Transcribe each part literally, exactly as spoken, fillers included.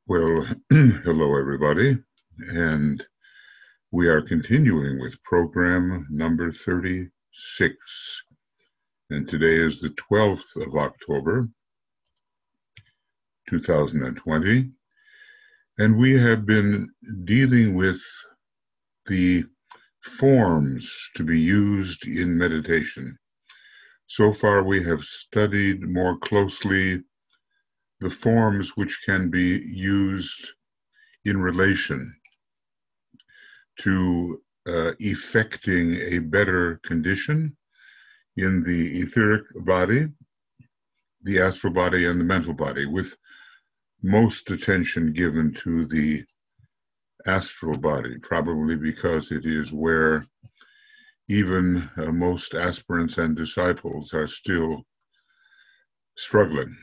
Well, hello, everybody, and we are continuing with program number thirty-six. And today is the twelfth of October, two thousand twenty, and we have been dealing with the forms to be used in meditation. So far, we have studied more closely the forms which can be used in relation to uh, effecting a better condition in the etheric body, the astral body, and the mental body, with most attention given to the astral body, probably because it is where even uh, most aspirants and disciples are still struggling.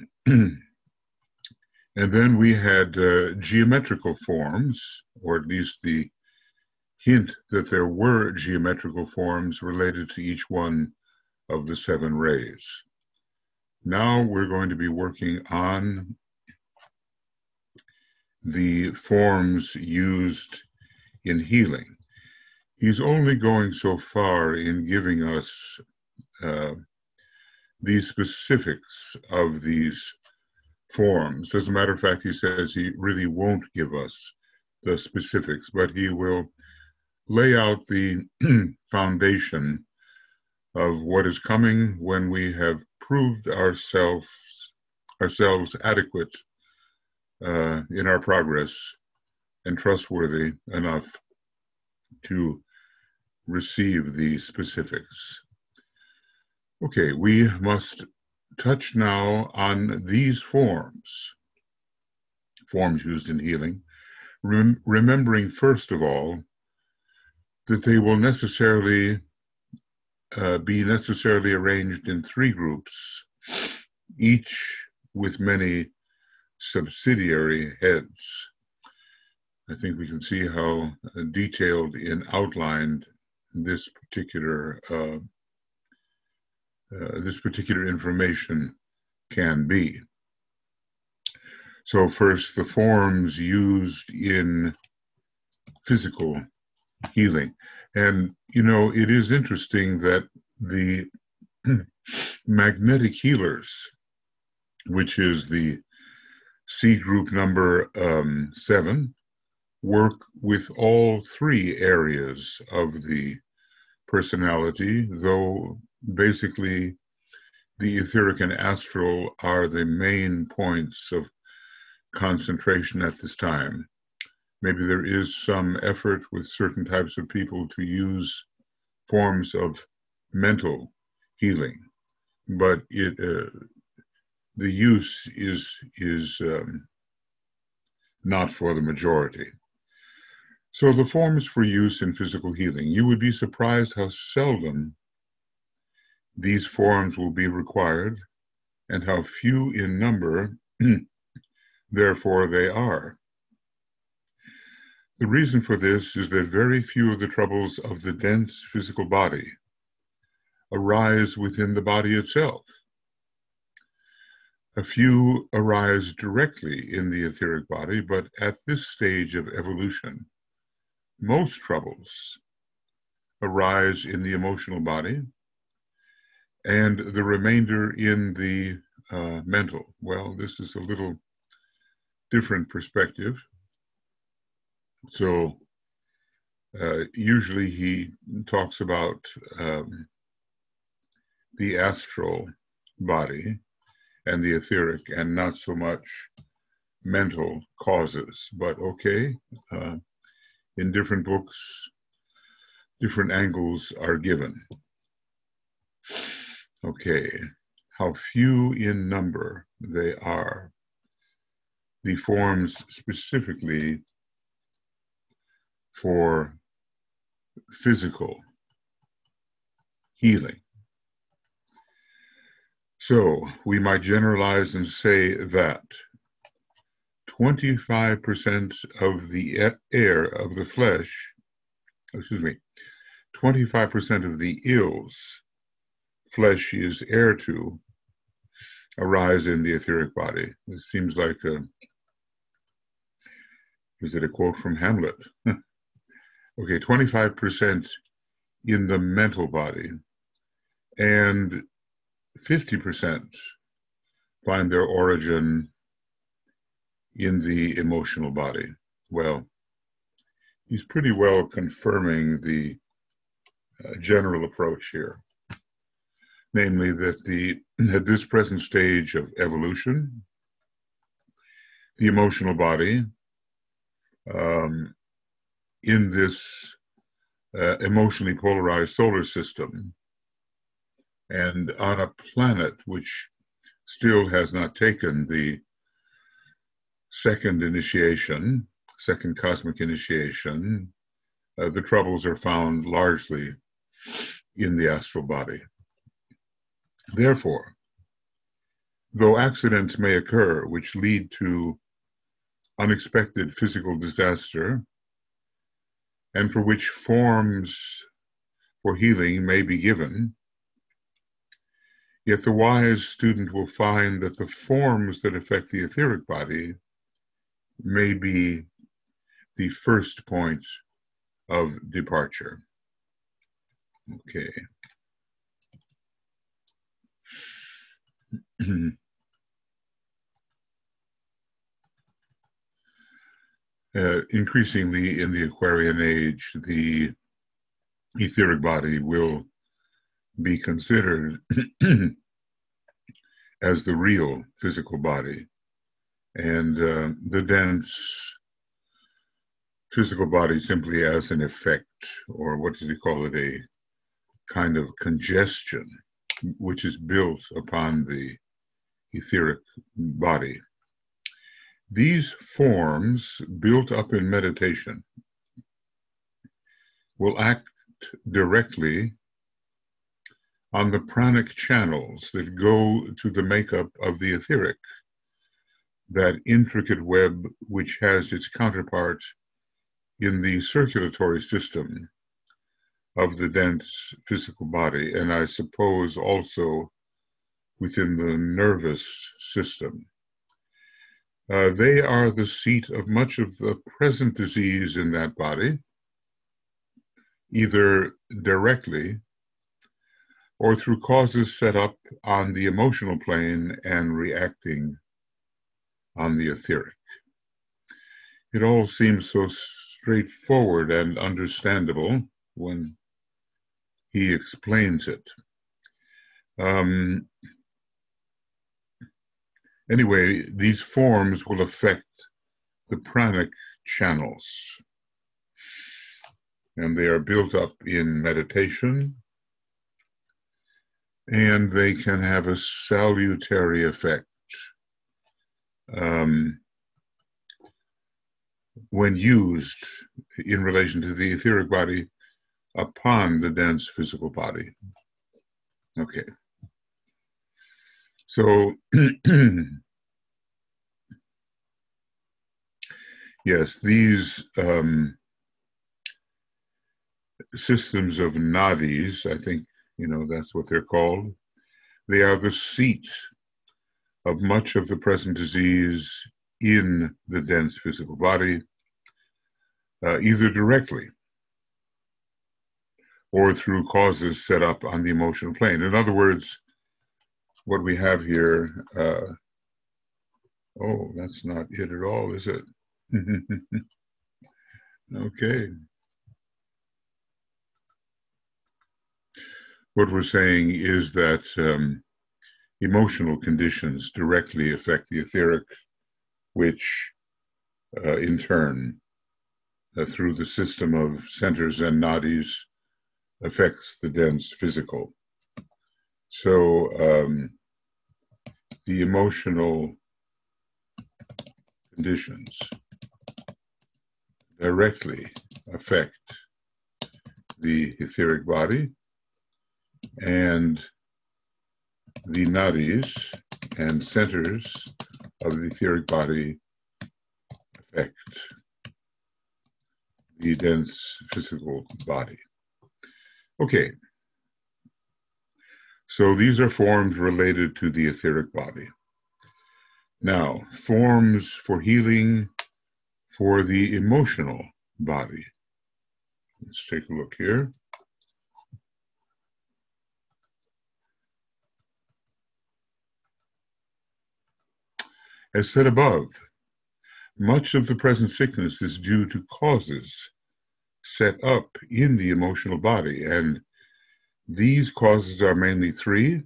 And then we had uh, geometrical forms, or at least the hint that there were geometrical forms related to each one of the seven rays. Now we're going to be working on the forms used in healing. He's only going so far in giving us uh, the specifics of these forms. As a matter of fact, he says he really won't give us the specifics, but he will lay out the foundation of what is coming when we have proved ourselves ourselves adequate uh, in our progress and trustworthy enough to receive the specifics. Okay, we must touch now on these forms, forms used in healing, rem- remembering first of all that they will necessarily uh, be necessarily arranged in three groups, each with many subsidiary heads. I think we can see how detailed and outlined this particular uh, uh, this particular information can be. So first, the forms used in physical healing. And, you know, it is interesting that the magnetic healers, which is the C group number um, seven, work with all three areas of the personality, though basically the etheric and astral are the main points of concentration at this time. Maybe there is some effort with certain types of people to use forms of mental healing, but it uh, the use is is um, not for the majority. So the forms for use in physical healing, you would be surprised how seldom these forms will be required and how few in number, therefore, they are. The reason for this is that very few of the troubles of the dense physical body arise within the body itself. A few arise directly in the etheric body, but at this stage of evolution, most troubles arise in the emotional body and the remainder in the uh, mental. Well, this is a little different perspective. So uh, usually he talks about um, the astral body and the etheric and not so much mental causes. But okay, uh, in different books, different angles are given. Okay, how few in number they are. The forms specifically for physical healing. So we might generalize and say that twenty-five percent of the air of the flesh, excuse me, twenty-five percent of the ills flesh is heir to arise in the etheric body. It seems like a, Is it a quote from Hamlet? Okay, twenty-five percent in the mental body, and fifty percent find their origin in the emotional body. Well, he's pretty well confirming the uh, general approach here, namely that the at this present stage of evolution, the emotional body um, in this uh, emotionally polarized solar system and on a planet which still has not taken the second initiation, second cosmic initiation, uh, the troubles are found largely in the astral body. Therefore, though accidents may occur which lead to unexpected physical disaster, and for which forms for healing may be given, yet the wise student will find that the forms that affect the etheric body may be the first point of departure. Okay. Uh, increasingly in the Aquarian age, the etheric body will be considered as the real physical body, and uh, the dense physical body simply as an effect, or what does he call it, a kind of congestion, which is built upon the etheric body. These forms built up in meditation will act directly on the pranic channels that go to the makeup of the etheric, that intricate web which has its counterpart in the circulatory system of the dense physical body, and I suppose also within the nervous system. Uh, they are the seat of much of the present disease in that body, either directly or through causes set up on the emotional plane and reacting on the etheric. It all seems so straightforward and understandable when he explains it. Um, anyway, these forms will affect the pranic channels, and they are built up in meditation, and they can have a salutary effect um, when used in relation to the etheric body upon the dense physical body. Okay. So, yes, these um, systems of nadis, I think, you know, that's what they're called. They are the seat of much of the present disease in the dense physical body, uh, either directly or through causes set up on the emotional plane. In other words, what we have here, uh, oh, that's not it at all, is it? Okay. What we're saying is that um, emotional conditions directly affect the etheric, which uh, in turn, uh, through the system of centers and nadis, affects the dense physical. So um, the emotional conditions directly affect the etheric body, and the nadis and centers of the etheric body affect the dense physical body. Okay, so these are forms related to the etheric body. Now, forms for healing, for the emotional body. Let's take a look here. As said above, much of the present sickness is due to causes set up in the emotional body, and these causes are mainly three.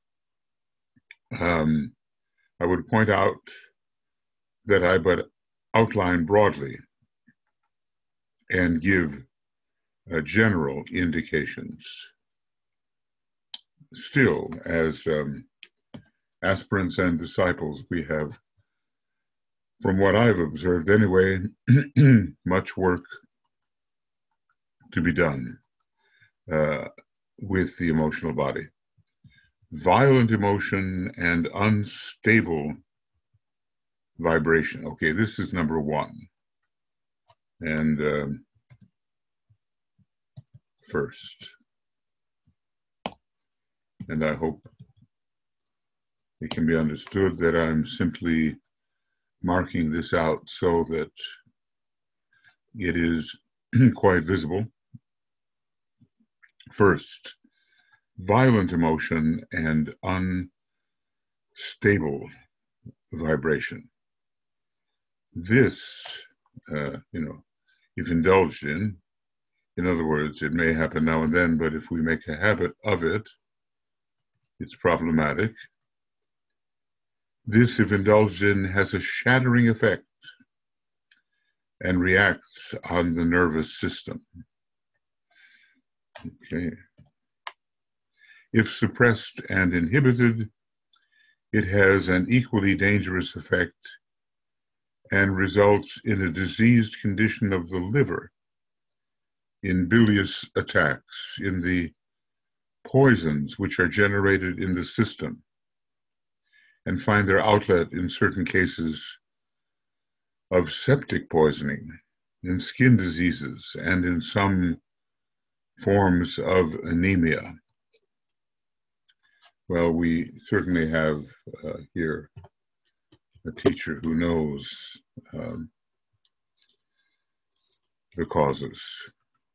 Um, I would point out that I but outline broadly and give uh, general indications. Still, as um, aspirants and disciples, we have, from what I've observed anyway, much work to be done uh, with the emotional body. Violent emotion and unstable vibration. Okay, this is number one. And um, first, and I hope it can be understood that I'm simply marking this out so that it is quite visible. First, violent emotion and unstable vibration. This, uh, you know, if indulged in, in other words, it may happen now and then, but if we make a habit of it, it's problematic. This, if indulged in, has a shattering effect and reacts on the nervous system. Okay. If suppressed and inhibited, it has an equally dangerous effect and results in a diseased condition of the liver, in bilious attacks, in the poisons which are generated in the system and find their outlet in certain cases of septic poisoning, in skin diseases, and in some forms of anemia. Well, we certainly have uh, here a teacher who knows um, the causes.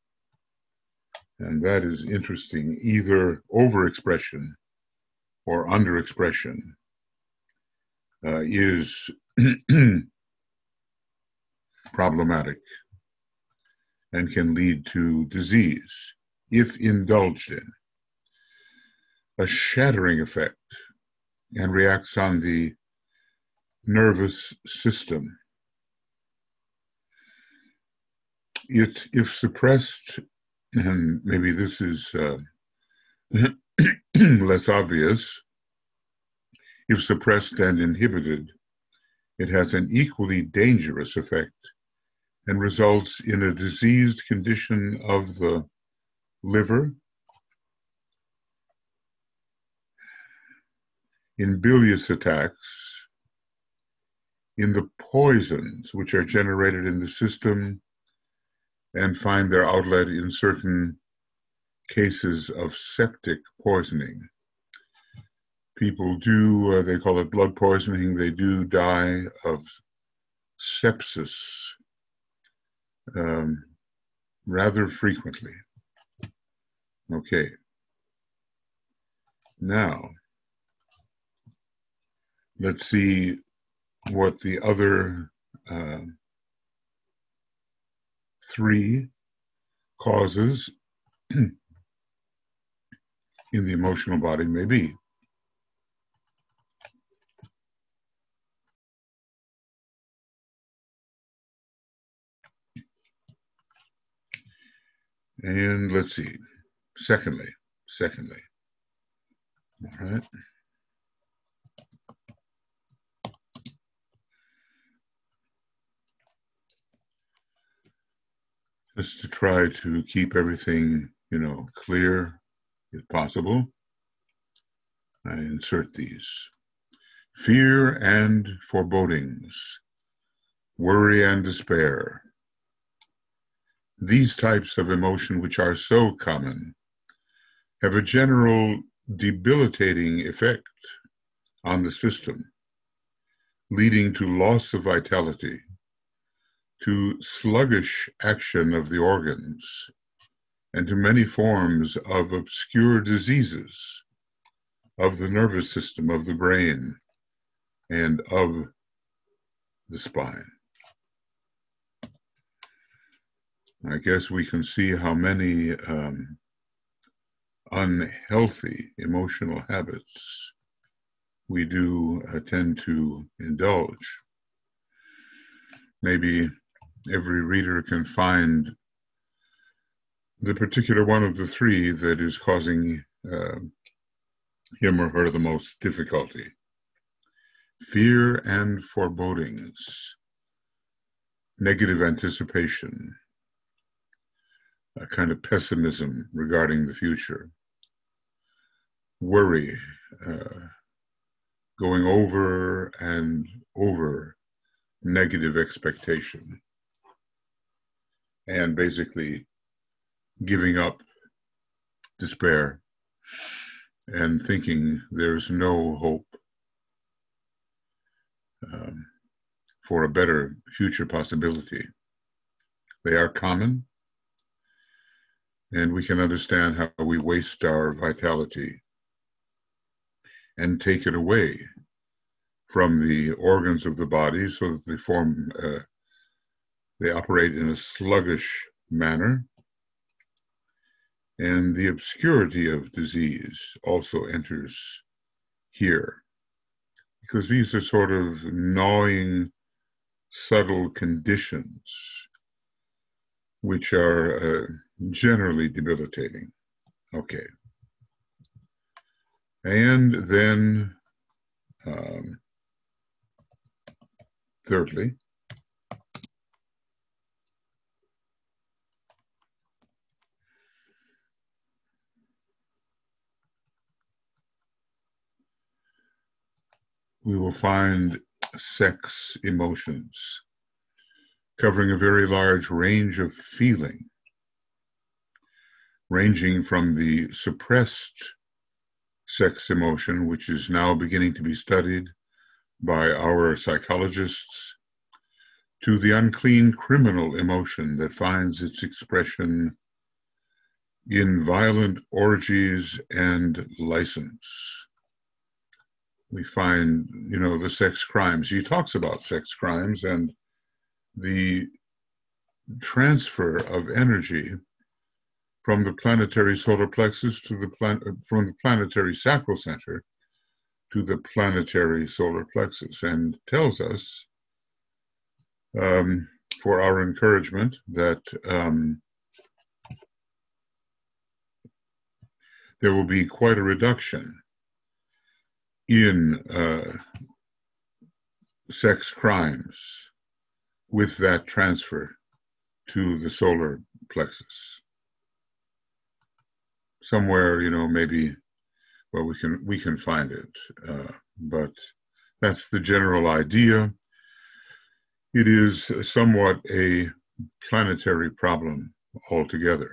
And that is interesting. Either overexpression or underexpression uh, is problematic and can lead to disease if indulged in. A shattering effect and reacts on the nervous system. It, if suppressed, and maybe this is uh, less obvious, if suppressed and inhibited, it has an equally dangerous effect and results in a diseased condition of the liver, in bilious attacks, in the poisons which are generated in the system and find their outlet in certain cases of septic poisoning. People do, uh, they call it blood poisoning, they do die of sepsis um, rather frequently. Okay. Now, let's see what the other uh, three causes in the emotional body may be. And let's see, secondly, secondly, all right. Just to try to keep everything, you know, clear if possible, I insert these. Fear and forebodings, worry and despair. These types of emotion, which are so common, have a general debilitating effect on the system, leading to loss of vitality, to sluggish action of the organs, and to many forms of obscure diseases of the nervous system, of the brain, and of the spine. I guess we can see how many um, unhealthy emotional habits we do uh, tend to indulge. Maybe every reader can find the particular one of the three that is causing uh, him or her the most difficulty. Fear and forebodings, negative anticipation, a kind of pessimism regarding the future, worry, uh, going over and over negative expectation, and basically giving up, despair, and thinking there's no hope um, for a better future possibility. They are common, and we can understand how we waste our vitality and take it away from the organs of the body so that they form, uh, they operate in a sluggish manner. And the obscurity of disease also enters here, because these are sort of gnawing, subtle conditions which are uh, generally debilitating. Okay. And then, um, thirdly, we will find sex emotions covering a very large range of feeling, ranging from the suppressed sex emotion, which is now beginning to be studied by our psychologists, to the unclean criminal emotion that finds its expression in violent orgies and license. We find, you know, the sex crimes. He talks about sex crimes and the transfer of energy from the planetary solar plexus to the plan- from the planetary sacral center to the planetary solar plexus, and tells us, um, for our encouragement, that um, there will be quite a reduction in uh, sex crimes with that transfer to the solar plexus. Somewhere, you know, maybe, well, we can we can find it, uh, but that's the general idea. It is somewhat a planetary problem altogether,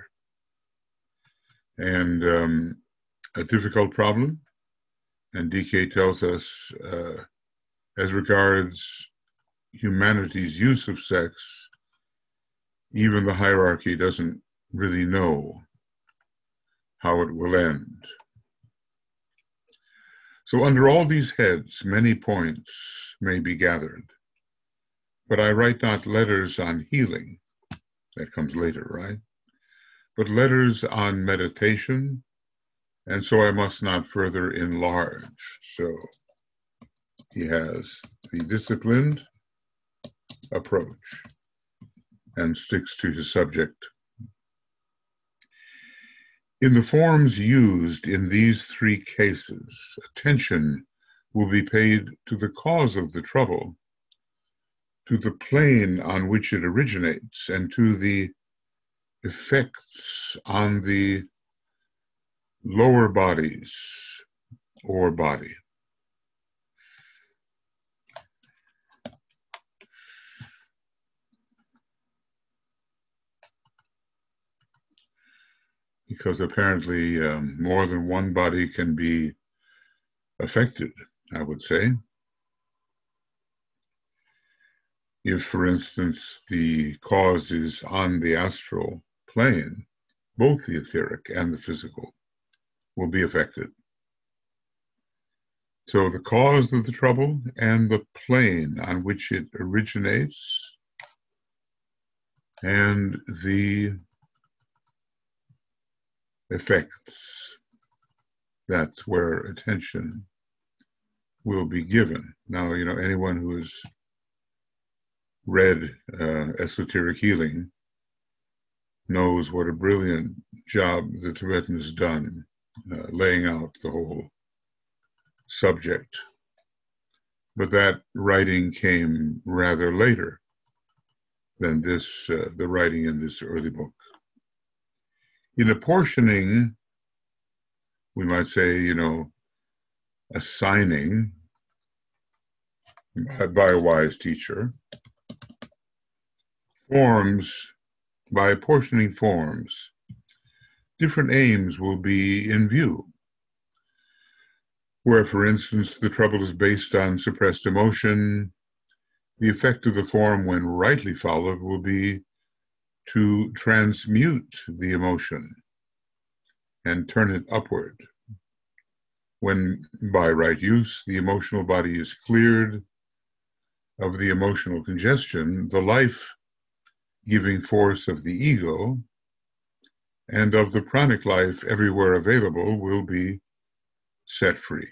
and um, a difficult problem. And D K tells us, uh, as regards humanity's use of sex, even the hierarchy doesn't really know how it will end. So under all these heads, many points may be gathered. But I write not letters on healing, that comes later, right? But letters on meditation, and so I must not further enlarge. So he has the disciplined approach and sticks to his subject. In the forms used in these three cases, attention will be paid to the cause of the trouble, to the plane on which it originates, and to the effects on the lower bodies or body. Because apparently um, more than one body can be affected, I would say. If, for instance, the cause is on the astral plane, both the etheric and the physical will be affected. So the cause of the trouble and the plane on which it originates and the effects, that's where attention will be given. Now, you know, anyone who has read uh, esoteric healing knows what a brilliant job the Tibetan has done uh, laying out the whole subject. But that writing came rather later than this, uh, the writing in this early book. In apportioning, we might say, you know, assigning by, by a wise teacher, forms, by apportioning forms, different aims will be in view. Where, for instance, the trouble is based on suppressed emotion, the effect of the form, when rightly followed, will be to transmute the emotion and turn it upward. When, by right use, the emotional body is cleared of the emotional congestion, the life-giving force of the ego and of the pranic life everywhere available will be set free.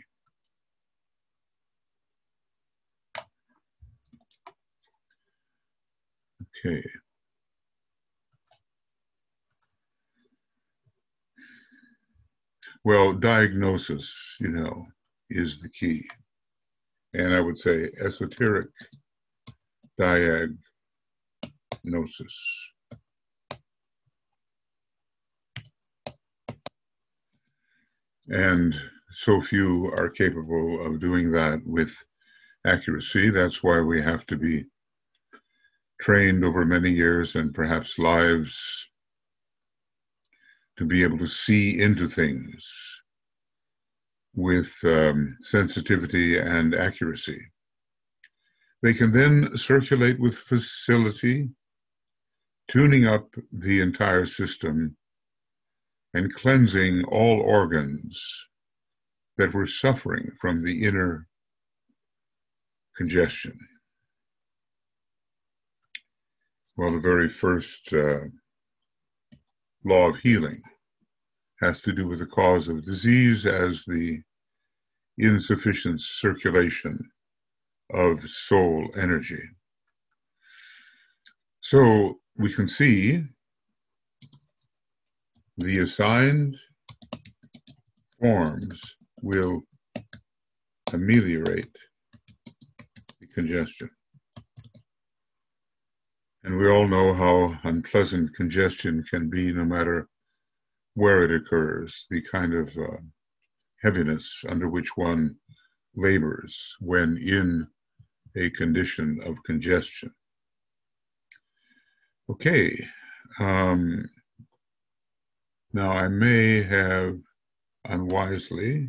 Okay. Well, diagnosis, you know, is the key. And I would say esoteric diagnosis. And so few are capable of doing that with accuracy. That's why we have to be trained over many years and perhaps lives to be able to see into things with um, sensitivity and accuracy. They can then circulate with facility, tuning up the entire system and cleansing all organs that were suffering from the inner congestion. Well, the very first uh, law of healing has to do with the cause of disease as the insufficient circulation of soul energy. So we can see the assigned forms will ameliorate the congestion. And we all know how unpleasant congestion can be no matter where it occurs, the kind of uh, heaviness under which one labors when in a condition of congestion. Okay, um, now I may have unwisely,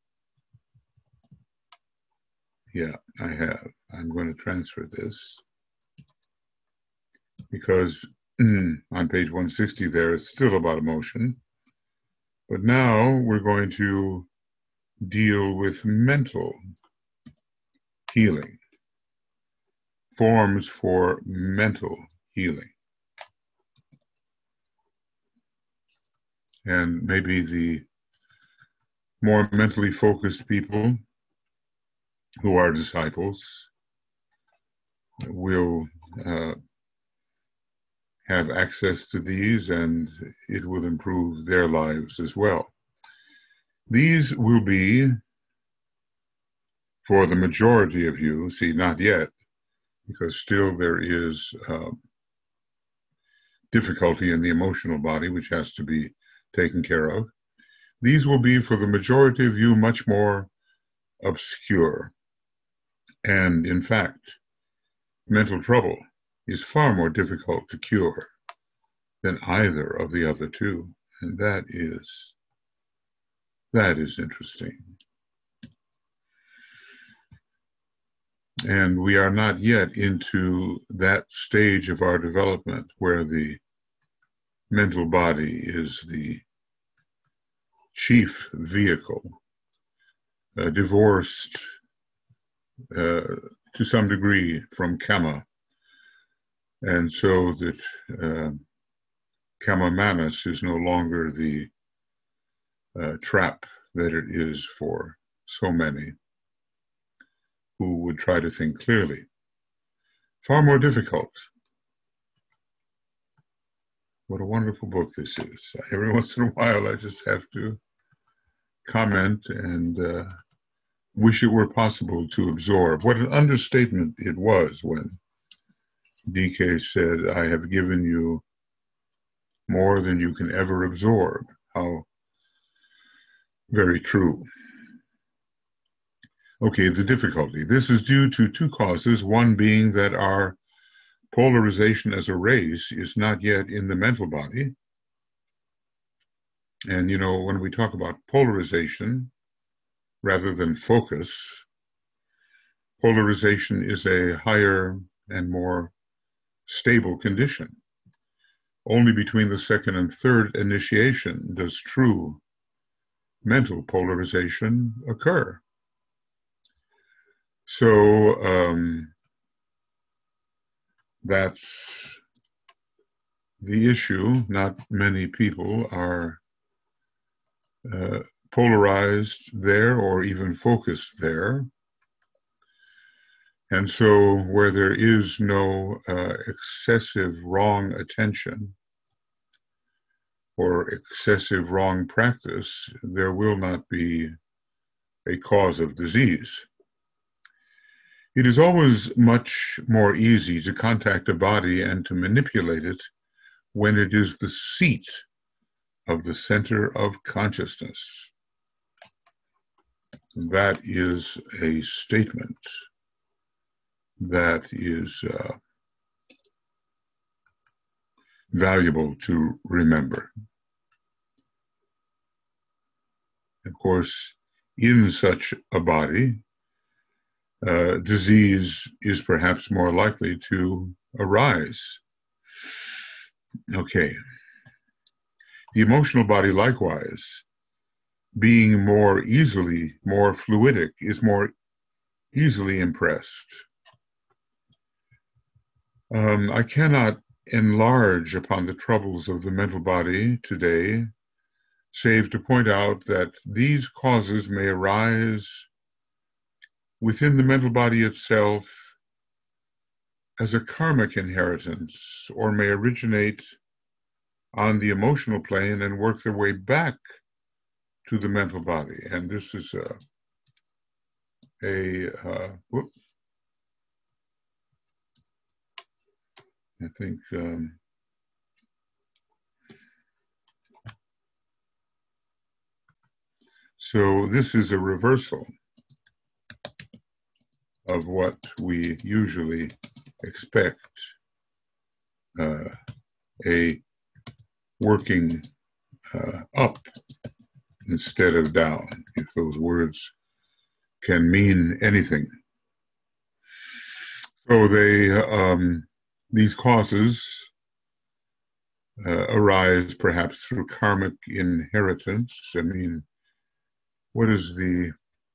yeah, I have. I'm going to transfer this because on page one sixty there, it's still about emotion. But now we're going to deal with mental healing, forms for mental healing. And maybe the more mentally focused people who are disciples will uh, have access to these, and it will improve their lives as well. These will be, for the majority of you, see, not yet, because still there is uh, difficulty in the emotional body, which has to be taken care of. These will be, for the majority of you, much more obscure. And in fact, mental trouble is far more difficult to cure than either of the other two. And that is, that is interesting. And we are not yet into that stage of our development where the mental body is the chief vehicle, uh, divorced uh, to some degree from Kama, and so that uh, Kama Manas is no longer the uh, trap that it is for so many who would try to think clearly. Far more difficult. What a wonderful book this is. Every once in a while, I just have to comment and uh, wish it were possible to absorb. What an understatement it was when D K said, I have given you more than you can ever absorb. How very true. Okay, the difficulty. This is due to two causes, one being that our polarization as a race is not yet in the mental body. And, you know, when we talk about polarization rather than focus, polarization is a higher and more stable condition. Only between the second and third initiation does true mental polarization occur. So um, that's the issue. Not many people are uh, polarized there or even focused there. And so where there is no uh, excessive wrong attention or excessive wrong practice, there will not be a cause of disease. It is always much more easy to contact a body and to manipulate it when it is the seat of the center of consciousness. That is a statement that is uh, valuable to remember. Of course, in such a body, uh, disease is perhaps more likely to arise. Okay. The emotional body, likewise, being more easily, more fluidic, is more easily impressed. Um, I cannot enlarge upon the troubles of the mental body today, save to point out that these causes may arise within the mental body itself as a karmic inheritance, or may originate on the emotional plane and work their way back to the mental body. And this is a, a uh, whoop, I think, um, so this is a reversal of what we usually expect, uh, a working uh, up instead of down, if those words can mean anything. So they, um, these causes uh, arise perhaps through karmic inheritance. I mean, what is the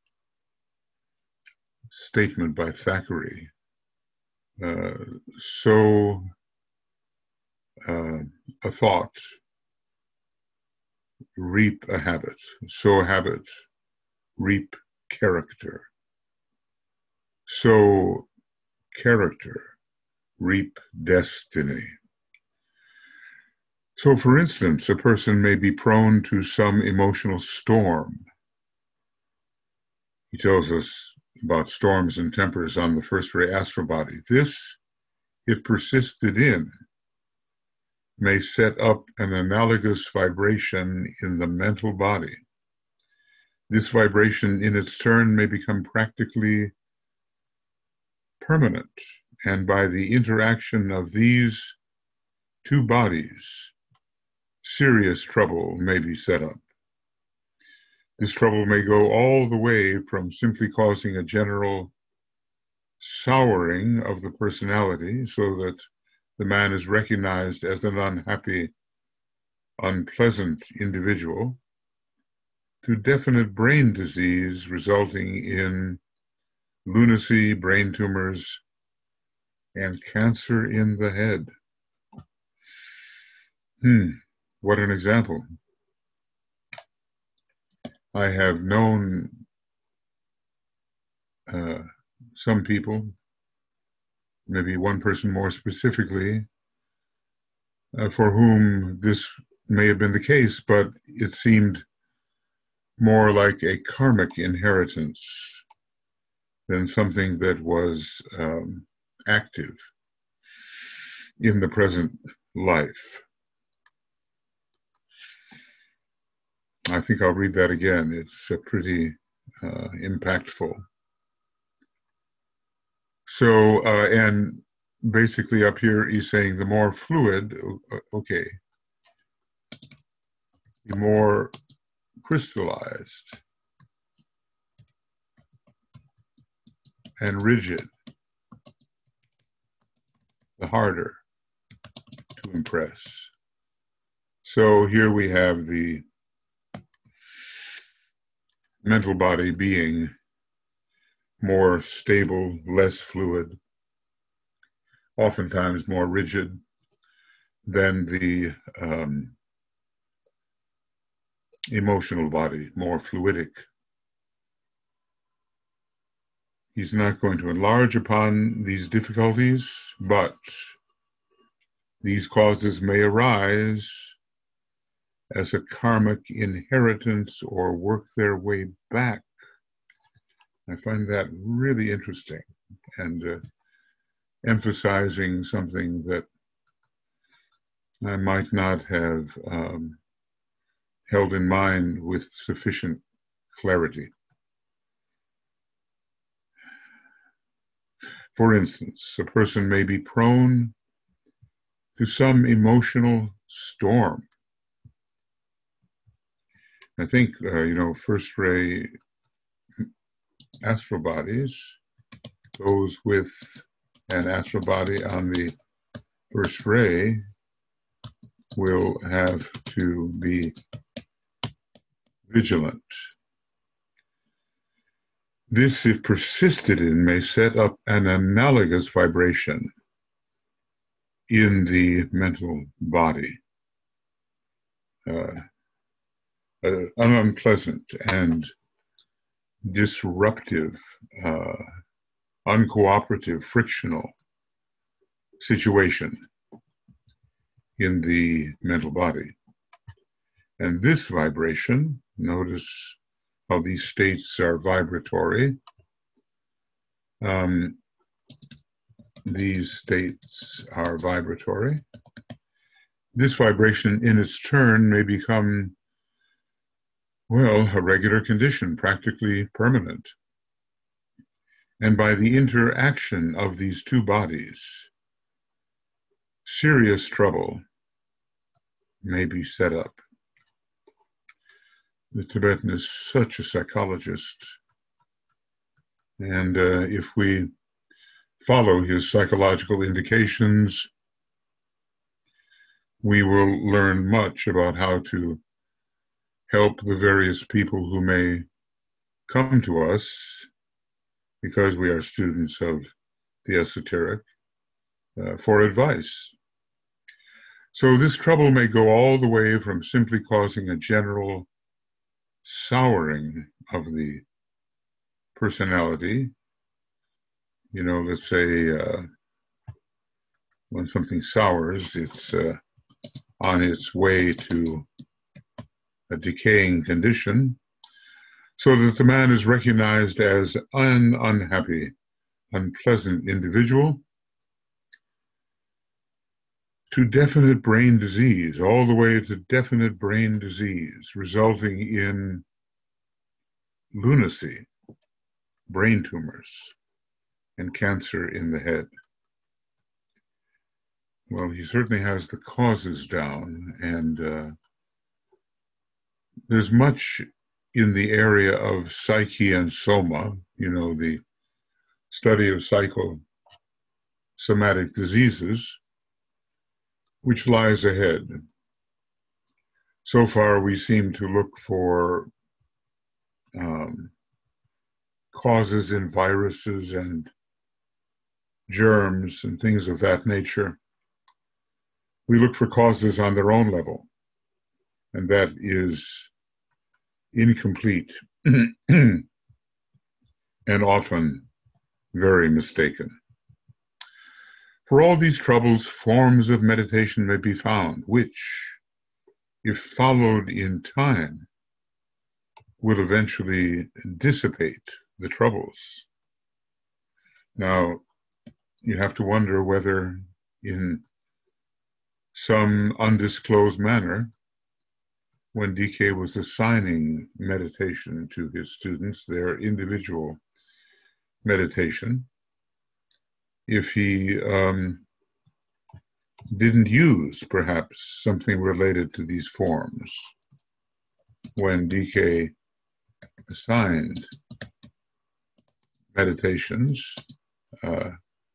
statement by Thackeray? Uh, sow uh, a thought, reap a habit. Sow a habit, reap character. Sow character, reap destiny. So, for instance, a person may be prone to some emotional storm. He tells us about storms and tempers on the first ray astral body. This, if persisted in, may set up an analogous vibration in the mental body. This vibration in its turn may become practically permanent, and by the interaction of these two bodies, serious trouble may be set up. This trouble may go all the way from simply causing a general souring of the personality so that the man is recognized as an unhappy, unpleasant individual, to definite brain disease resulting in lunacy, brain tumors, and cancer in the head. Hmm, what an example. I have known uh, some people, maybe one person more specifically, uh, for whom this may have been the case, but it seemed more like a karmic inheritance than something that was um, active in the present life. I think I'll read that again. It's uh, pretty uh, impactful. So, uh, and basically up here he's saying the more fluid, okay, the more crystallized and rigid, the harder to impress. So here we have the mental body being more stable, less fluid, oftentimes more rigid than the um, emotional body, more fluidic. He's not going to enlarge upon these difficulties, but these causes may arise as a karmic inheritance or work their way back. I find that really interesting and uh, emphasizing something that I might not have um, held in mind with sufficient clarity. For instance, a person may be prone to some emotional storm. I think, uh, you know, first ray astral bodies goes with an astral body on the first ray will have to be vigilant. This, if persisted in, may set up an analogous vibration in the mental body, uh, uh, an unpleasant and disruptive, uh, uncooperative, frictional situation in the mental body. And this vibration, notice how these states are vibratory. Um, these states are vibratory. This vibration in its turn may become, well, a regular condition, practically permanent. And by the interaction of these two bodies, serious trouble may be set up. The Tibetan is such a psychologist. And uh, if we follow his psychological indications, we will learn much about how to help the various people who may come to us because we are students of the esoteric uh, for advice. So this trouble may go all the way from simply causing a general souring of the personality. You know, let's say uh, when something sours, it's uh, on its way to a decaying condition, so that the man is recognized as an unhappy, unpleasant individual, to definite brain disease, all the way to definite brain disease, resulting in lunacy, brain tumors, and cancer in the head. Well, he certainly has the causes down, and uh, there's much in the area of psyche and soma, you know, the study of psychosomatic diseases, which lies ahead. So far, we seem to look for um, causes in viruses and germs and things of that nature. We look for causes on their own level, and that is incomplete and often very mistaken. For all these troubles, forms of meditation may be found, which, if followed in time, will eventually dissipate the troubles. Now, you have to wonder whether in some undisclosed manner, when D K was assigning meditation to his students, their individual meditation, if he um, didn't use perhaps something related to these forms when D K assigned meditations. Uh,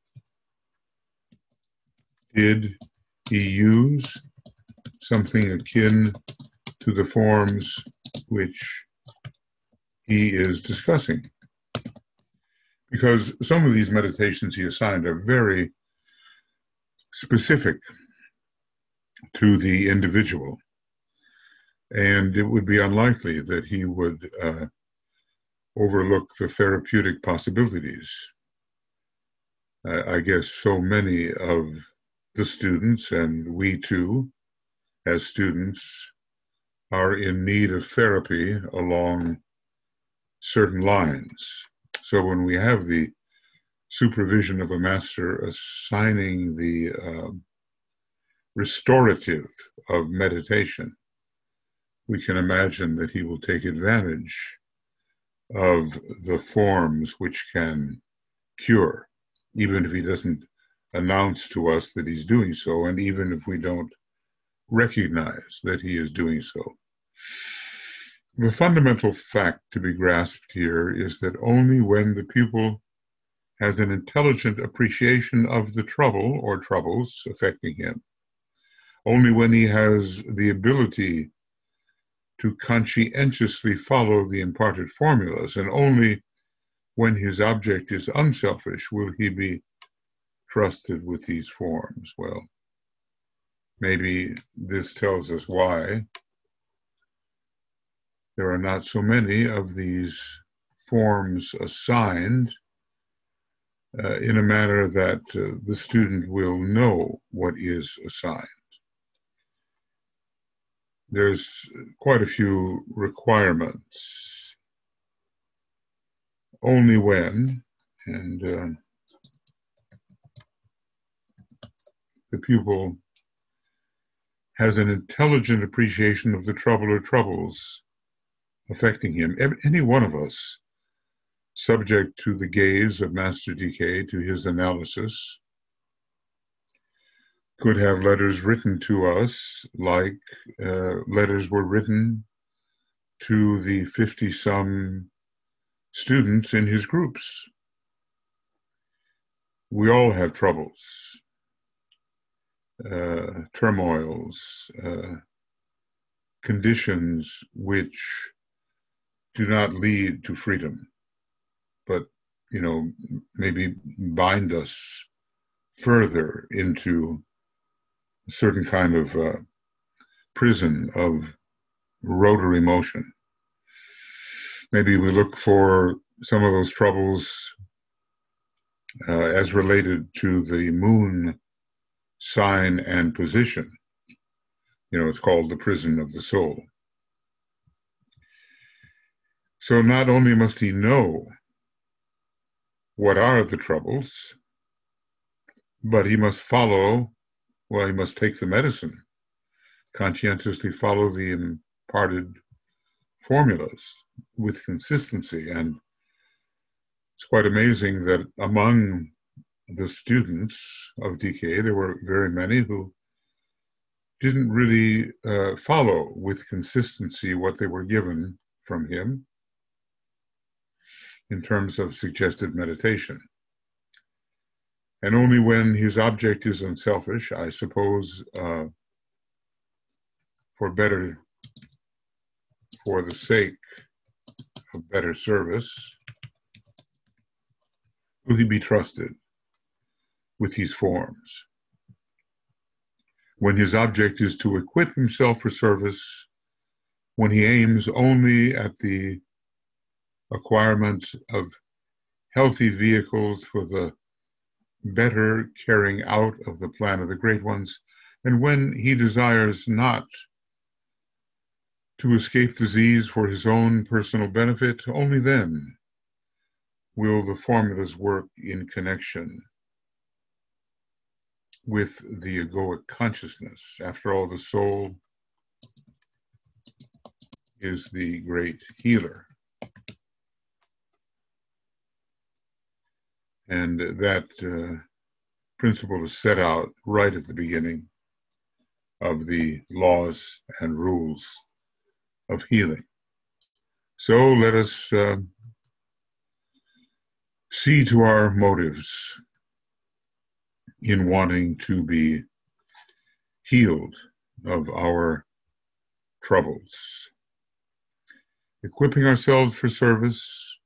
did he use something akin to the forms which he is discussing? Because some of these meditations he assigned are very specific to the individual, and it would be unlikely that he would uh, overlook the therapeutic possibilities. Uh, I guess so many of the students, and we too, as students, are in need of therapy along certain lines. So when we have the supervision of a master assigning the uh, restorative of meditation, we can imagine that he will take advantage of the forms which can cure, even if he doesn't announce to us that he's doing so, and even if we don't recognize that he is doing so. The fundamental fact to be grasped here is that only when the pupil has an intelligent appreciation of the trouble or troubles affecting him, only when he has the ability to conscientiously follow the imparted formulas, and only when his object is unselfish will he be trusted with these forms. Well, maybe this tells us why there are not so many of these forms assigned uh, in a manner that uh, the student will know what is assigned. There's quite a few requirements. Only when, and uh, the pupil has an intelligent appreciation of the trouble or troubles affecting him. Any one of us, subject to the gaze of Master D K, to his analysis, could have letters written to us like uh, letters were written to the fifty-some students in his groups. We all have troubles, uh, turmoils, uh, conditions which do not lead to freedom, but, you know, maybe bind us further into a certain kind of uh, prison of rotary motion. Maybe we look for some of those troubles uh, as related to the moon sign and position. You know, it's called the prison of the soul. So not only must he know what are the troubles, but he must follow, well, he must take the medicine, conscientiously follow the imparted formulas with consistency. And it's quite amazing that among the students of D K, there were very many who didn't really uh, follow with consistency what they were given from him in terms of suggested meditation. And only when his object is unselfish, I suppose, uh, for better, for the sake of better service, will he be trusted with these forms. When his object is to equip himself for service, when he aims only at the acquirement of healthy vehicles for the better carrying out of the plan of the great ones, and when he desires not to escape disease for his own personal benefit, only then will the formulas work in connection with the egoic consciousness. After all, the soul is the great healer. And that uh, principle is set out right at the beginning of the laws and rules of healing. So let us uh, see to our motives in wanting to be healed of our troubles. Equipping ourselves for service,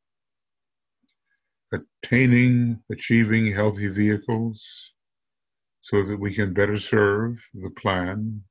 attaining, achieving healthy vehicles so that we can better serve the plan.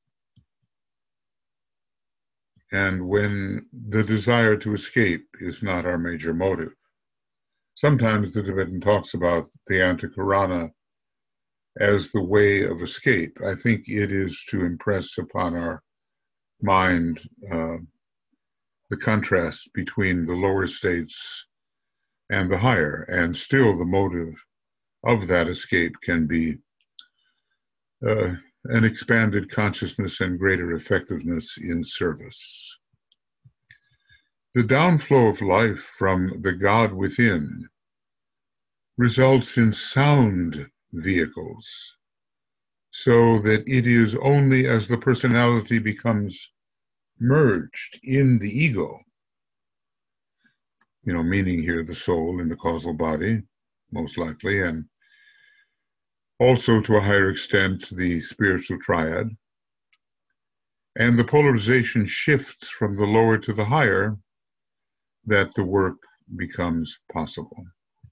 And when the desire to escape is not our major motive. Sometimes the Tibetan talks about the Antakarana as the way of escape. I think it is to impress upon our mind uh, the contrast between the lower states and the higher, and still the motive of that escape can be uh, an expanded consciousness and greater effectiveness in service. The downflow of life from the God within results in sound vehicles, so that it is only as the personality becomes merged in the ego, you know, meaning here the soul in the causal body, most likely, and also to a higher extent the spiritual triad, and the polarization shifts from the lower to the higher, that the work becomes possible.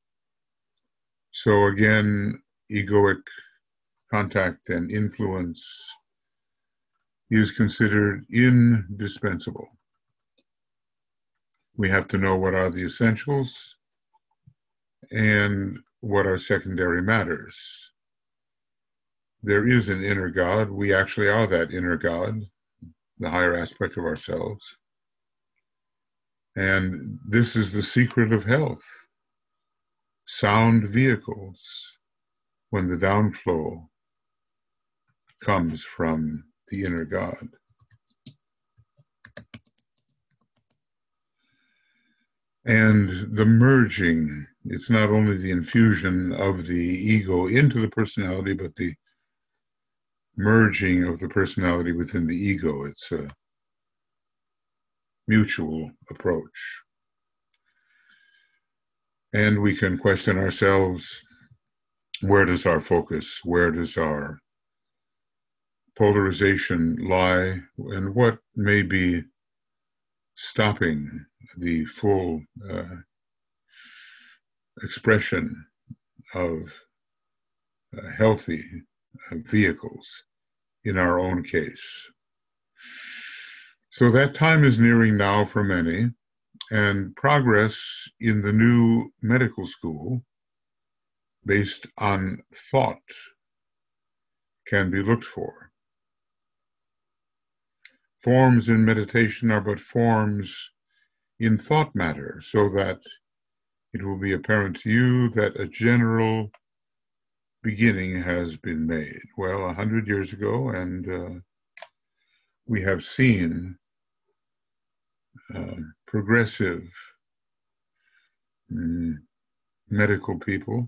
So again, egoic contact and influence is considered indispensable. We have to know what are the essentials and what are secondary matters. There is an inner God. We actually are that inner God, the higher aspect of ourselves. And this is the secret of health. Sound vehicles, when the downflow comes from the inner God. And the merging, it's not only the infusion of the ego into the personality, but the merging of the personality within the ego. It's a mutual approach. And we can question ourselves, where does our focus, where does our polarization lie, and what may be stopping the full uh, expression of uh, healthy uh, vehicles in our own case. So that time is nearing now for many, and progress in the new medical school based on thought can be looked for. Forms in meditation are but forms in thought matter, so that it will be apparent to you that a general beginning has been made. Well, a hundred years ago, and uh, we have seen uh, progressive mm, medical people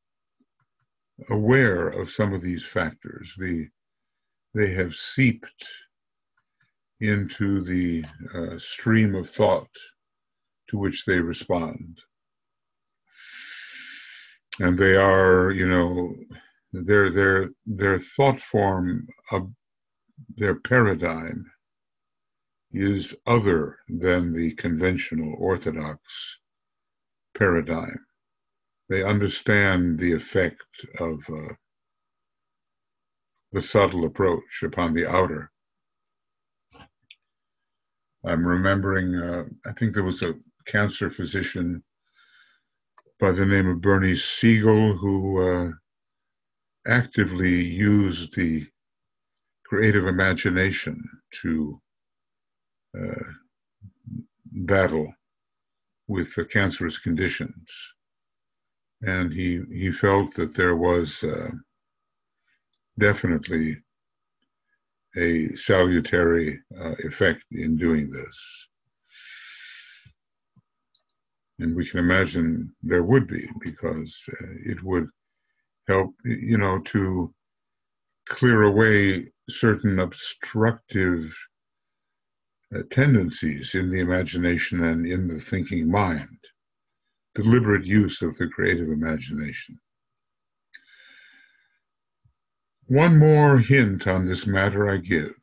aware of some of these factors. The, they have seeped into the uh, stream of thought to which they respond. And they are, you know, their their their thought form of their paradigm is other than the conventional orthodox paradigm. They understand the effect of uh, the subtle approach upon the outer. I'm remembering, uh, I think there was a cancer physician by the name of Bernie Siegel who uh, actively used the creative imagination to uh, battle with the cancerous conditions. And he, he felt that there was uh, definitely a salutary uh, effect in doing this. And we can imagine there would be, because uh, it would help, you know, to clear away certain obstructive uh, tendencies in the imagination and in the thinking mind. Deliberate use of the creative imagination. One more hint on this matter I give.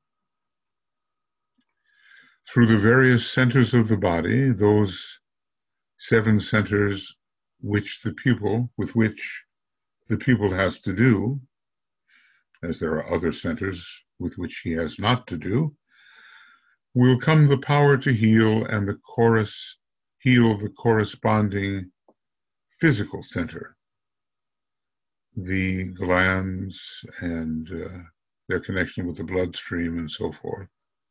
Through the various centers of the body, those seven centers which the pupil, with which the pupil has to do, as there are other centers with which he has not to do, will come the power to heal and the chorus heal the corresponding physical center, the glands and uh, their connection with the bloodstream and so forth.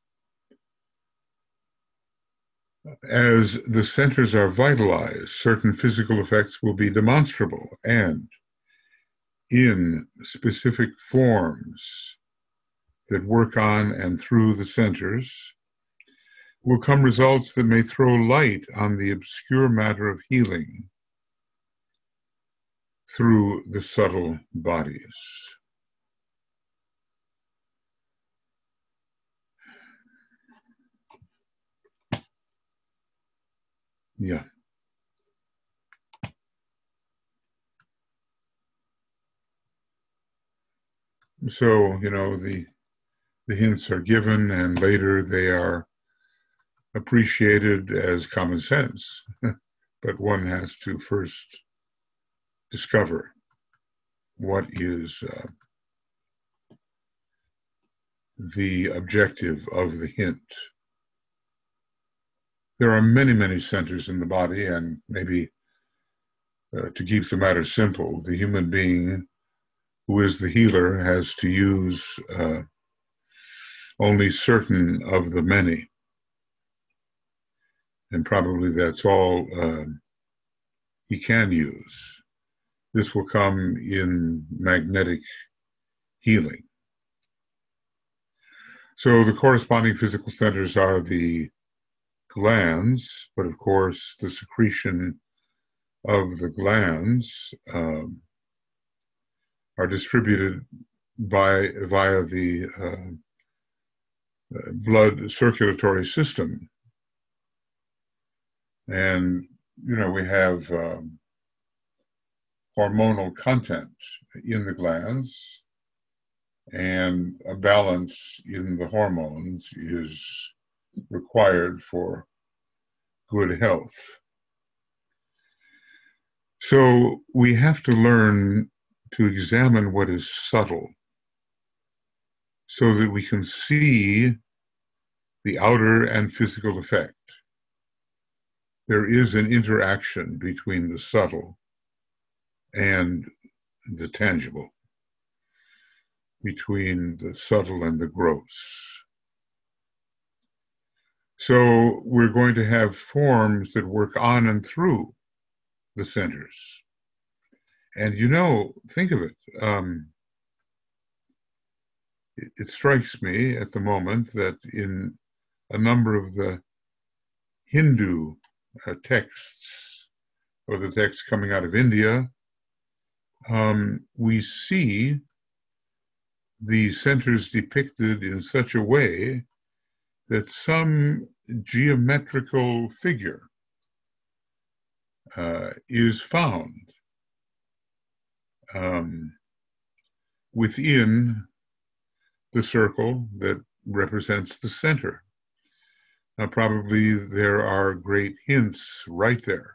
As the centers are vitalized, certain physical effects will be demonstrable, and in specific forms that work on and through the centers will come results that may throw light on the obscure matter of healing through the subtle bodies. Yeah. So, you know, the the hints are given and later they are appreciated as common sense. But one has to first discover what is uh, the objective of the hint. There are many, many centers in the body, and maybe uh, to keep the matter simple, the human being who is the healer has to use uh, only certain of the many. And probably that's all uh, he can use. This will come in magnetic healing. So the corresponding physical centers are the glands, but of course the secretion of the glands um, are distributed by via the uh, blood circulatory system. And, you know, we have um, hormonal content in the glands, and a balance in the hormones is required for good health. So we have to learn to examine what is subtle so that we can see the outer and physical effect. There is an interaction between the subtle and the tangible, between the subtle and the gross. So we're going to have forms that work on and through the centers. And you know, think of it. Um, it, it strikes me at the moment that in a number of the Hindu uh, texts, or the texts coming out of India, um, we see the centers depicted in such a way that some geometrical figure uh, is found um, within the circle that represents the center. Now, probably there are great hints right there.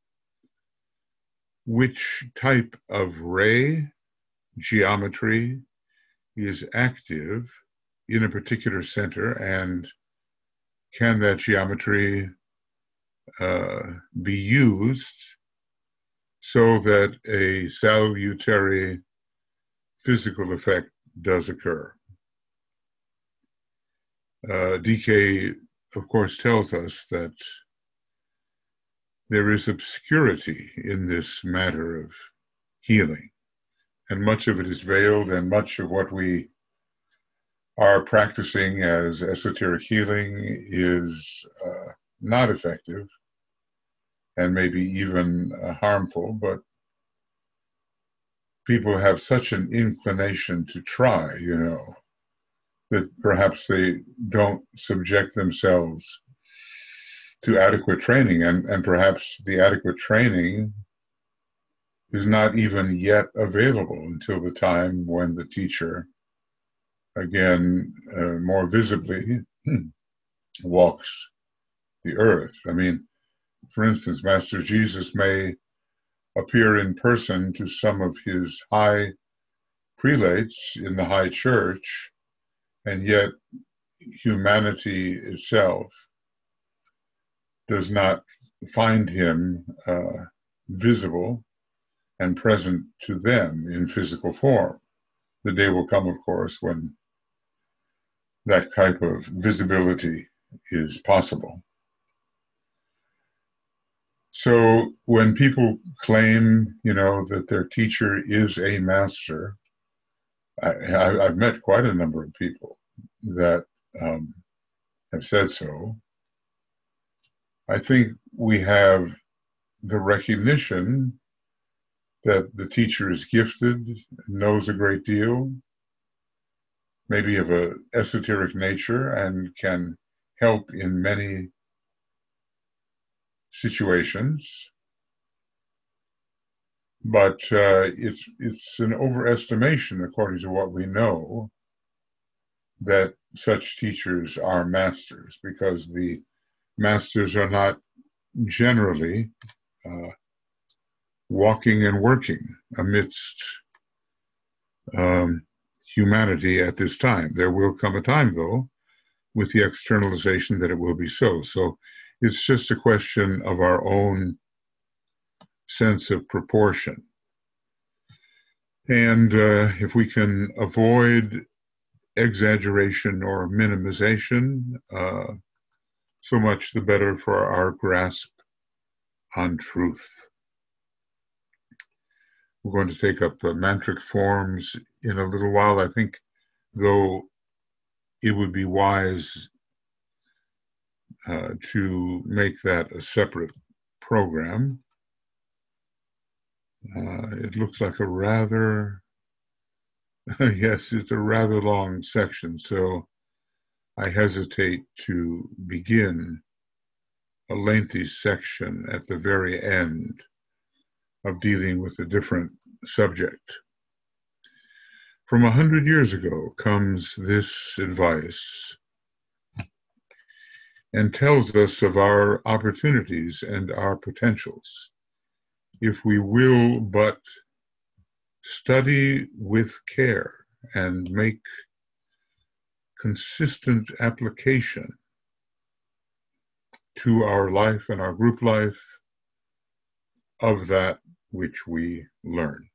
Which type of ray geometry is active in a particular center, and can that geometry uh, be used so that a salutary physical effect does occur? Uh, D K, of course, tells us that there is obscurity in this matter of healing, and much of it is veiled, and much of what we are practicing as esoteric healing is uh, not effective and maybe even uh, harmful, but people have such an inclination to try, you know, that perhaps they don't subject themselves to adequate training, and, and perhaps the adequate training is not even yet available until the time when the teacher, again, uh, more visibly walks the earth. I mean, for instance, Master Jesus may appear in person to some of his high prelates in the high church, and yet humanity itself does not find him uh, visible and present to them in physical form. The day will come, of course, when that type of visibility is possible. So when people claim, you know, that their teacher is a master, I, I, I've met quite a number of people that um, have said so. I think we have the recognition that the teacher is gifted, knows a great deal, maybe of an esoteric nature, and can help in many situations. But uh, it's it's an overestimation, according to what we know, that such teachers are masters, because the masters are not generally uh, walking and working amidst um, humanity at this time. There will come a time, though, with the externalization, that it will be so. So it's just a question of our own sense of proportion. And uh, if we can avoid exaggeration or minimization, uh, so much the better for our grasp on truth. We're going to take up uh, mantric forms in a little while. I think, though, it would be wise uh, to make that a separate program. Uh, it looks like a rather, yes, it's a rather long section, so I hesitate to begin a lengthy section at the very end of dealing with a different subject. From a hundred years ago comes this advice and tells us of our opportunities and our potentials, if we will but study with care and make consistent application to our life and our group life of that which we learn.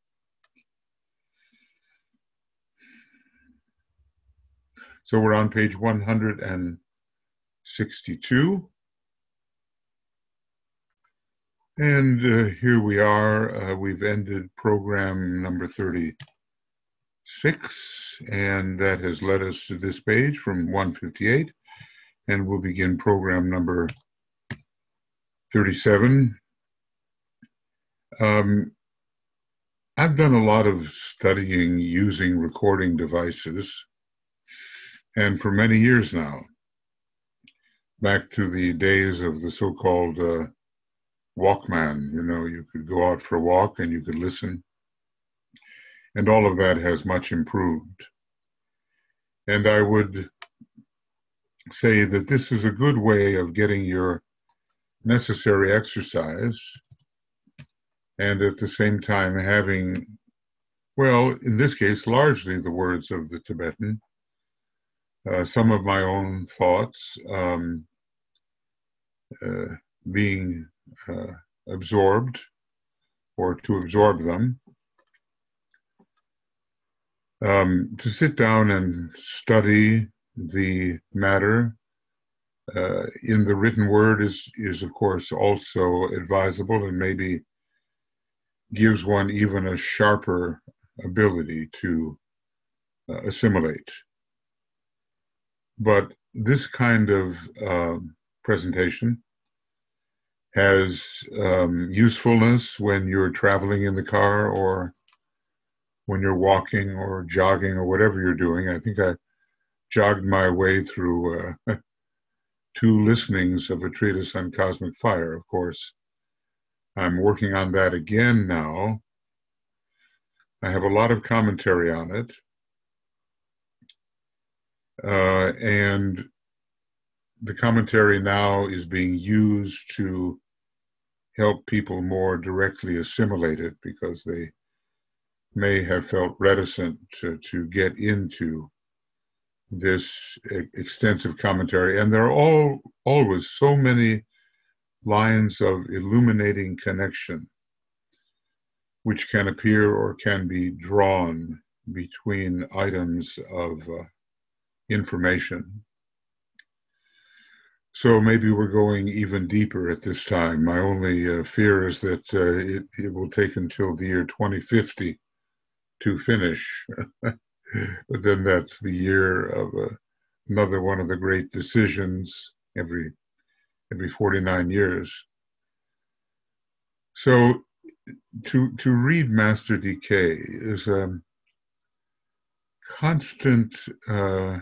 So we're on page one hundred sixty-two. And uh, here we are. Uh, we've ended program number thirty-six, and that has led us to this page from one fifty-eight. And we'll begin program number thirty-seven. Um, I've done a lot of studying using recording devices, and for many years now, back to the days of the so-called uh, Walkman. You know, you could go out for a walk and you could listen and all of that has much improved. And I would say that this is a good way of getting your necessary exercise and at the same time having, well, in this case, largely the words of the Tibetan, uh, some of my own thoughts um, uh, being uh, absorbed or to absorb them. Um, to sit down and study the matter uh, in the written word is, is, of course, also advisable and maybe gives one even a sharper ability to uh, assimilate. But this kind of uh, presentation has um, usefulness when you're traveling in the car or when you're walking or jogging or whatever you're doing. I think I jogged my way through uh, two listenings of a treatise on cosmic fire. Of course, I'm working on that again now. I have a lot of commentary on it. Uh, and the commentary now is being used to help people more directly assimilate it because they may have felt reticent to, to get into this extensive commentary. And there are all, always so many lines of illuminating connection which can appear or can be drawn between items of uh, information. So maybe we're going even deeper at this time. My only uh, fear is that uh, it, it will take until the year twenty fifty to finish. But then that's the year of uh, another one of the great decisions every every forty-nine years. So to to read Master D K is a constant uh,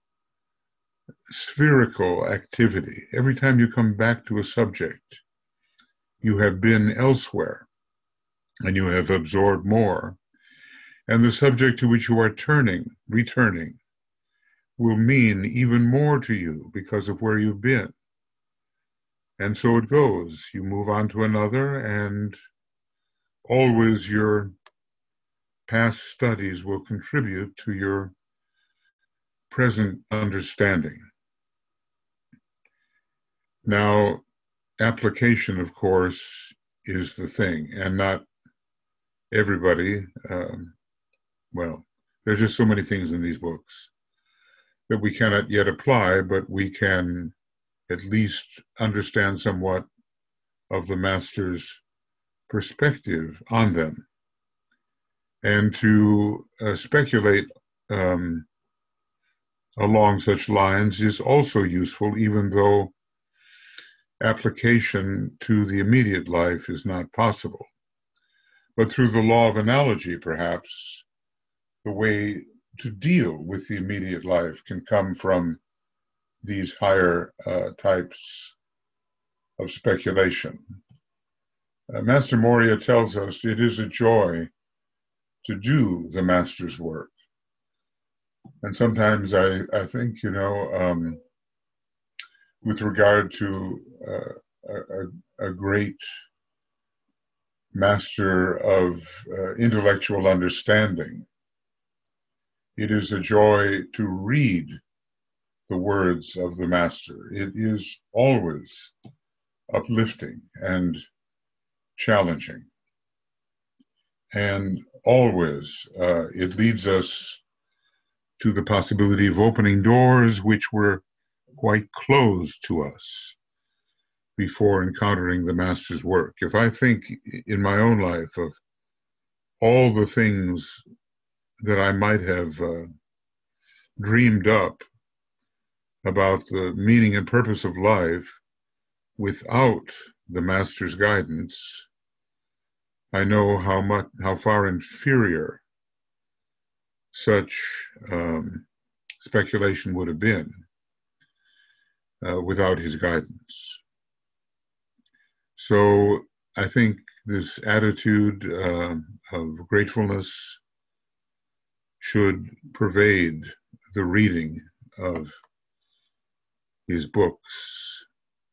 spherical activity. Every time you come back to a subject, you have been elsewhere and you have absorbed more. And the subject to which you are turning, returning, will mean even more to you because of where you've been. And so it goes. You move on to another, and always your past studies will contribute to your present understanding. Now, application, of course, is the thing, and not everybody, um, well, there's just so many things in these books that we cannot yet apply, but we can at least understand somewhat of the Master's perspective on them. And to uh, speculate um, along such lines is also useful, even though application to the immediate life is not possible. But through the law of analogy, perhaps, the way to deal with the immediate life can come from these higher uh, types of speculation. Uh, Master Morya tells us it is a joy to do the Master's work. And sometimes I, I think, you know, um, with regard to uh, a, a great master of uh, intellectual understanding, it is a joy to read the words of the Master. It is always uplifting and challenging. And always uh, it leads us to the possibility of opening doors which were quite closed to us before encountering the Master's work. If I think in my own life of all the things that I might have uh, dreamed up about the meaning and purpose of life without the Master's guidance, I know how much, how far inferior such um, speculation would have been uh, without his guidance. So I think this attitude uh, of gratefulness should pervade the reading of his books.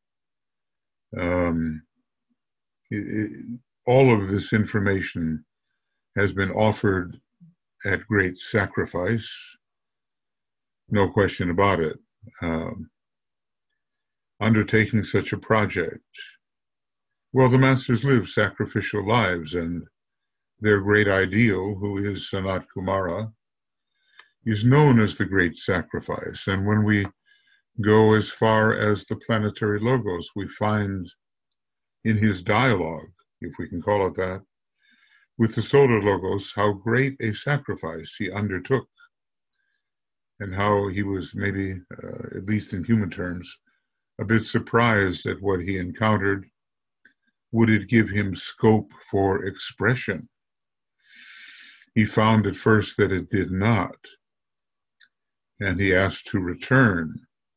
Um, it, it, all of this information has been offered at great sacrifice, no question about it. Um, undertaking such a project, well, the masters live sacrificial lives, and their great ideal, who is Sanat Kumara, is known as the Great Sacrifice. And when we go as far as the planetary logos, we find in his dialogue, if we can call it that, with the solar logos, how great a sacrifice he undertook, and how he was maybe, uh, at least in human terms, a bit surprised at what he encountered. Would it give him scope for expression? He found at first that it did not, and he asked to return.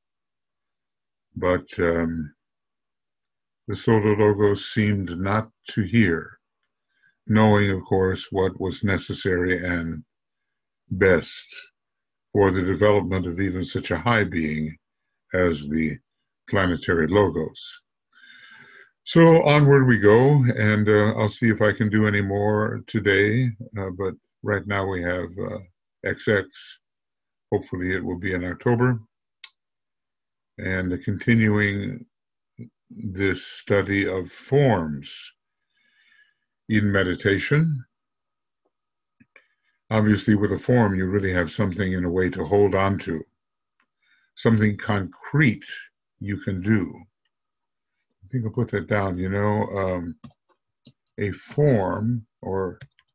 But um, the solar logos seemed not to hear, knowing, of course, what was necessary and best for the development of even such a high being as the planetary logos. So onward we go, and uh, I'll see if I can do any more today, uh, but right now we have uh, X X. Hopefully it will be in October. And continuing this study of forms in meditation. Obviously, with a form, you really have something in a way to hold on to, something concrete you can do. I think I'll put that down, you know, um, a form or,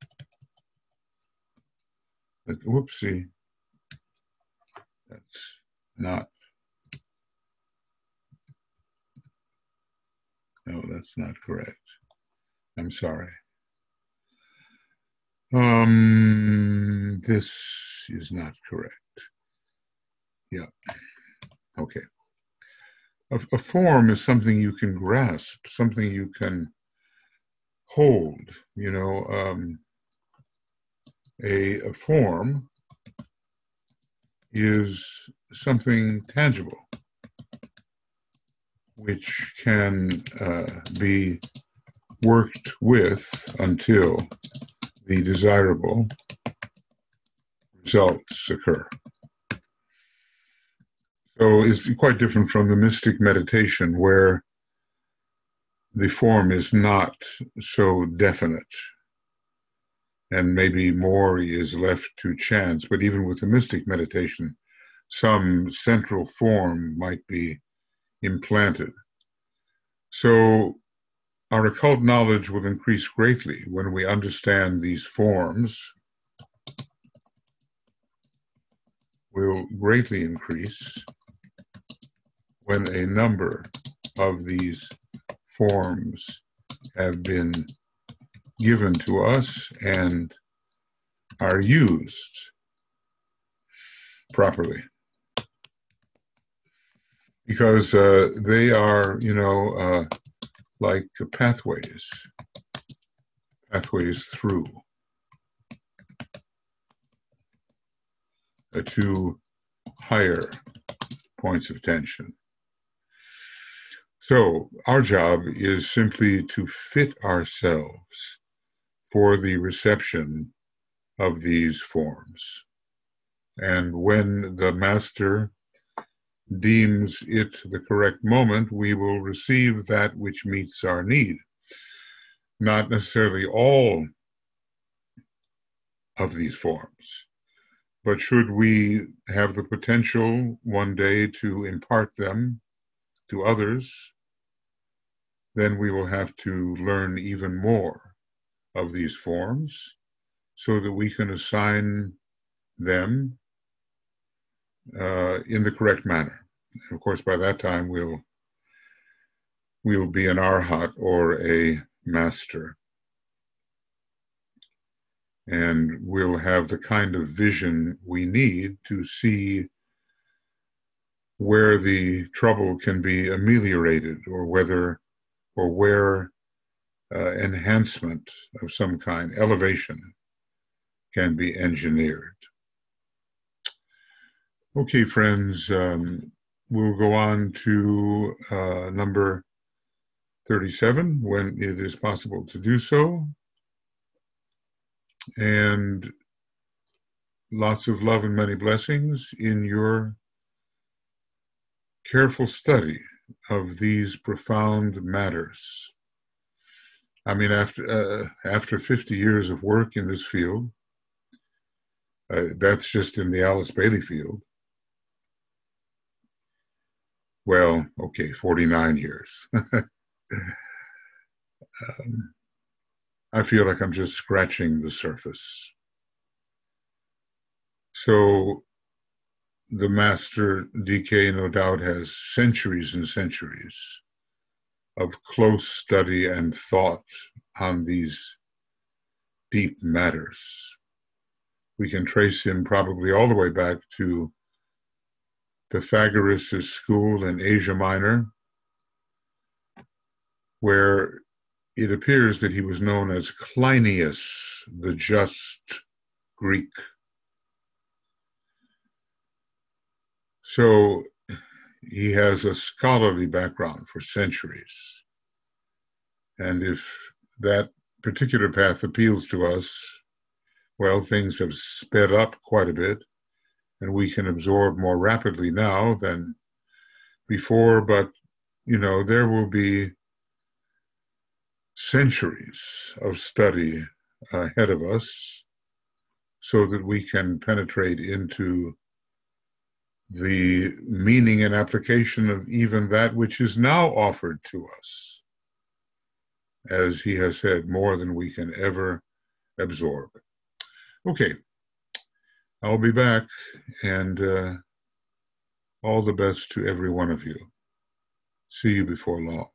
whoopsie, that's not, no, that's not correct. I'm sorry. Um, this is not correct. Yeah, okay. A, a form is something you can grasp, something you can hold, you know. Um, a, a form is something tangible, which can uh, be worked with until the desirable results occur. So it's quite different from the mystic meditation, where the form is not so definite and maybe more is left to chance. But even with the mystic meditation, some central form might be implanted. So our occult knowledge will increase greatly when we understand these forms, will greatly increase when a number of these forms have been given to us and are used properly. Because uh, they are, you know, uh, like pathways, pathways through uh, to higher points of tension. So our job is simply to fit ourselves for the reception of these forms. And when the master deems it the correct moment, we will receive that which meets our need. Not necessarily all of these forms, but should we have the potential one day to impart them to others, then we will have to learn even more of these forms so that we can assign them uh, in the correct manner. And of course, by that time, we'll, we'll be an arhat or a master. And we'll have the kind of vision we need to see where the trouble can be ameliorated, or whether or where uh, enhancement of some kind, elevation, can be engineered. Okay, friends, um, we'll go on to uh, number thirty-seven when it is possible to do so. And lots of love and many blessings in your careful study of these profound matters. I mean, after uh, after fifty years of work in this field, uh, that's just in the Alice Bailey field. Well, okay, forty-nine years. um, I feel like I'm just scratching the surface. So the master D K no doubt has centuries and centuries of close study and thought on these deep matters. We can trace him probably all the way back to Pythagoras' school in Asia Minor, where it appears that he was known as Cleinias, the just Greek. So he has a scholarly background for centuries. And if that particular path appeals to us, well, things have sped up quite a bit, and we can absorb more rapidly now than before, but, you know, there will be centuries of study ahead of us so that we can penetrate into the meaning and application of even that which is now offered to us, as he has said, more than we can ever absorb. Okay, I'll be back, and uh, all the best to every one of you. See you before long.